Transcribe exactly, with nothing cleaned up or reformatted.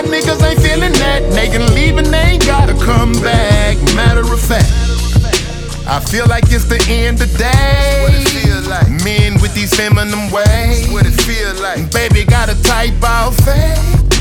niggas ain't feeling that. They can leave and they ain't gotta come back. Matter of fact, I feel like it's the end of the day. What it feel like? Men with these feminine ways. What it feel like? Baby got a tight ball fade.